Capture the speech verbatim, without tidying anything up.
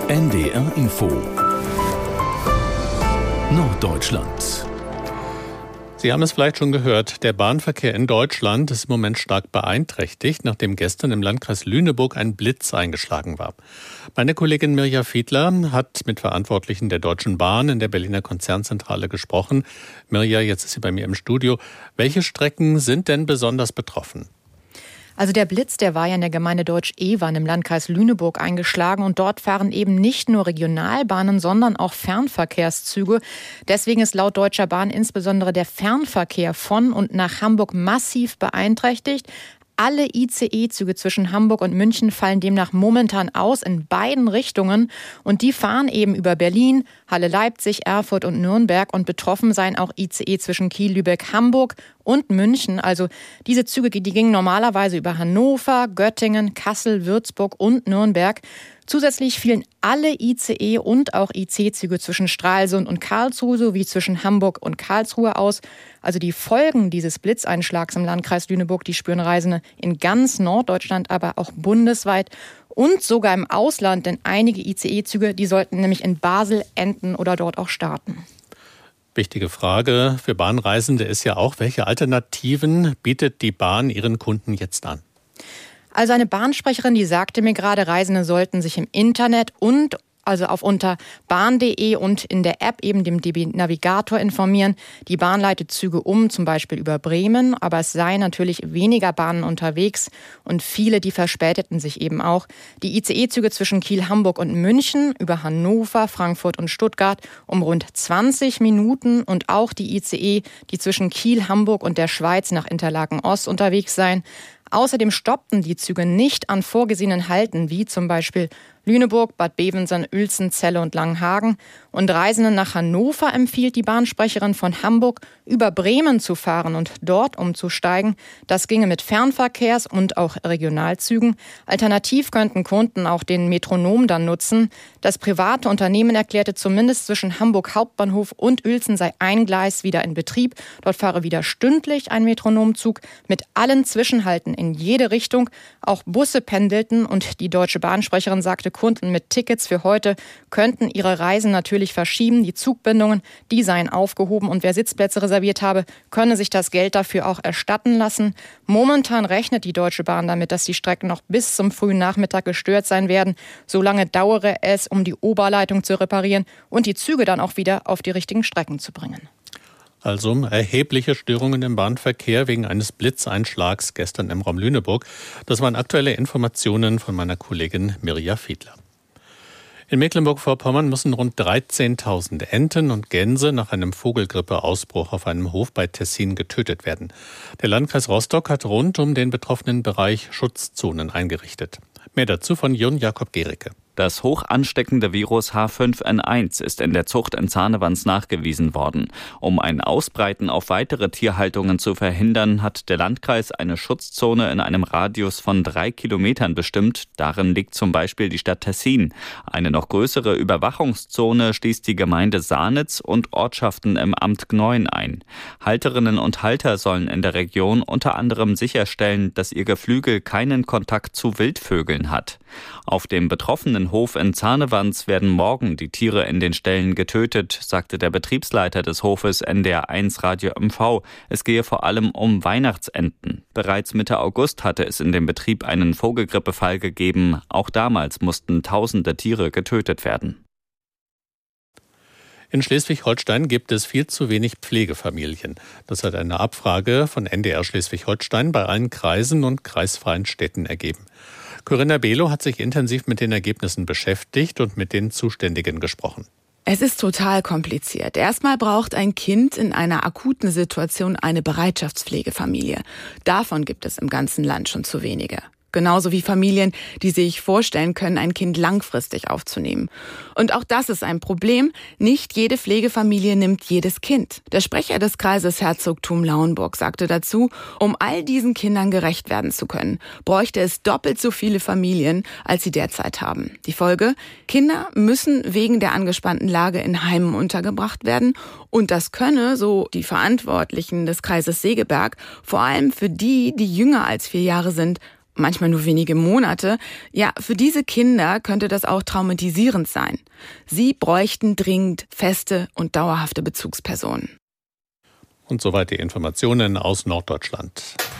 N D R Info Norddeutschland. Sie haben es vielleicht schon gehört, der Bahnverkehr in Deutschland ist im Moment stark beeinträchtigt, nachdem gestern im Landkreis Lüneburg ein Blitz eingeschlagen war. Meine Kollegin Mirja Fiedler hat mit Verantwortlichen der Deutschen Bahn in der Berliner Konzernzentrale gesprochen. Mirja, jetzt ist sie bei mir im Studio. Welche Strecken sind denn besonders betroffen? Also der Blitz, der war ja in der Gemeinde Deutsch-Evern im Landkreis Lüneburg eingeschlagen und dort fahren eben nicht nur Regionalbahnen, sondern auch Fernverkehrszüge. Deswegen ist laut Deutscher Bahn insbesondere der Fernverkehr von und nach Hamburg massiv beeinträchtigt. Alle I C E-Züge zwischen Hamburg und München fallen demnach momentan aus in beiden Richtungen. Und die fahren eben über Berlin, Halle-Leipzig, Erfurt und Nürnberg. Und betroffen seien auch I C E zwischen Kiel, Lübeck, Hamburg und München. Also diese Züge, die gingen normalerweise über Hannover, Göttingen, Kassel, Würzburg und Nürnberg. Zusätzlich fielen alle I C E- und auch I C-Züge zwischen Stralsund und Karlsruhe sowie zwischen Hamburg und Karlsruhe aus. Also die Folgen dieses Blitzeinschlags im Landkreis Lüneburg, die spüren Reisende in ganz Norddeutschland, aber auch bundesweit und sogar im Ausland. Denn einige I C E-Züge, die sollten nämlich in Basel enden oder dort auch starten. Wichtige Frage für Bahnreisende ist ja auch, welche Alternativen bietet die Bahn ihren Kunden jetzt an? Also eine Bahnsprecherin, die sagte mir gerade, Reisende sollten sich im Internet und also auf unter bahn punkt de und in der App eben dem D B Navigator informieren. Die Bahn leitet Züge um, zum Beispiel über Bremen, aber es seien natürlich weniger Bahnen unterwegs und viele, die verspäteten sich eben auch. Die I C E-Züge zwischen Kiel, Hamburg und München über Hannover, Frankfurt und Stuttgart um rund zwanzig Minuten und auch die I C E, die zwischen Kiel, Hamburg und der Schweiz nach Interlaken Ost unterwegs seien. Außerdem stoppten die Züge nicht an vorgesehenen Halten, wie zum Beispiel Lüneburg, Bad Bevensen, Uelzen, Celle und Langenhagen. Und Reisenden nach Hannover empfiehlt die Bahnsprecherin von Hamburg, über Bremen zu fahren und dort umzusteigen. Das ginge mit Fernverkehrs- und auch Regionalzügen. Alternativ könnten Kunden auch den Metronom dann nutzen. Das private Unternehmen erklärte zumindest zwischen Hamburg Hauptbahnhof und Uelzen sei ein Gleis wieder in Betrieb. Dort fahre wieder stündlich ein Metronomzug mit allen Zwischenhalten in jede Richtung. Auch Busse pendelten und die Deutsche Bahnsprecherin sagte, Kunden mit Tickets für heute könnten ihre Reisen natürlich verschieben. Die Zugbindungen, die seien aufgehoben und wer Sitzplätze reserviert habe, könne sich das Geld dafür auch erstatten lassen. Momentan rechnet die Deutsche Bahn damit, dass die Strecken noch bis zum frühen Nachmittag gestört sein werden. Solange dauere es, um die Oberleitung zu reparieren und die Züge dann auch wieder auf die richtigen Strecken zu bringen. Also erhebliche Störungen im Bahnverkehr wegen eines Blitzeinschlags gestern im Raum Lüneburg. Das waren aktuelle Informationen von meiner Kollegin Mirja Fiedler. In Mecklenburg-Vorpommern müssen rund dreizehntausend Enten und Gänse nach einem Vogelgrippeausbruch auf einem Hof bei Tessin getötet werden. Der Landkreis Rostock hat rund um den betroffenen Bereich Schutzzonen eingerichtet. Mehr dazu von Jon Jakob Gericke. Das hoch ansteckende Virus H fünf N eins ist in der Zucht in Zahnewans nachgewiesen worden. Um ein Ausbreiten auf weitere Tierhaltungen zu verhindern, hat der Landkreis eine Schutzzone in einem Radius von drei Kilometern bestimmt. Darin liegt zum Beispiel die Stadt Tessin. Eine noch größere Überwachungszone schließt die Gemeinde Sahnitz und Ortschaften im Amt Gneuen ein. Halterinnen und Halter sollen in der Region unter anderem sicherstellen, dass ihr Geflügel keinen Kontakt zu Wildvögeln hat. Auf dem betroffenen Hof in Zahnewans werden morgen die Tiere in den Ställen getötet, sagte der Betriebsleiter des Hofes N D R eins Radio M V. Es gehe vor allem um Weihnachtsenten. Bereits Mitte August hatte es in dem Betrieb einen Vogelgrippefall gegeben. Auch damals mussten tausende Tiere getötet werden. In Schleswig-Holstein gibt es viel zu wenig Pflegefamilien. Das hat eine Abfrage von N D R Schleswig-Holstein bei allen Kreisen und kreisfreien Städten ergeben. Corinna Below hat sich intensiv mit den Ergebnissen beschäftigt und mit den Zuständigen gesprochen. Es ist total kompliziert. Erstmal braucht ein Kind in einer akuten Situation eine Bereitschaftspflegefamilie. Davon gibt es im ganzen Land schon zu wenige. Genauso wie Familien, die sich vorstellen können, ein Kind langfristig aufzunehmen. Und auch das ist ein Problem. Nicht jede Pflegefamilie nimmt jedes Kind. Der Sprecher des Kreises Herzogtum Lauenburg sagte dazu, um all diesen Kindern gerecht werden zu können, bräuchte es doppelt so viele Familien, als sie derzeit haben. Die Folge? Kinder müssen wegen der angespannten Lage in Heimen untergebracht werden. Und das könne, so die Verantwortlichen des Kreises Segeberg, vor allem für die, die jünger als vier Jahre sind, manchmal nur wenige Monate. Ja, für diese Kinder könnte das auch traumatisierend sein. Sie bräuchten dringend feste und dauerhafte Bezugspersonen. Und soweit die Informationen aus Norddeutschland.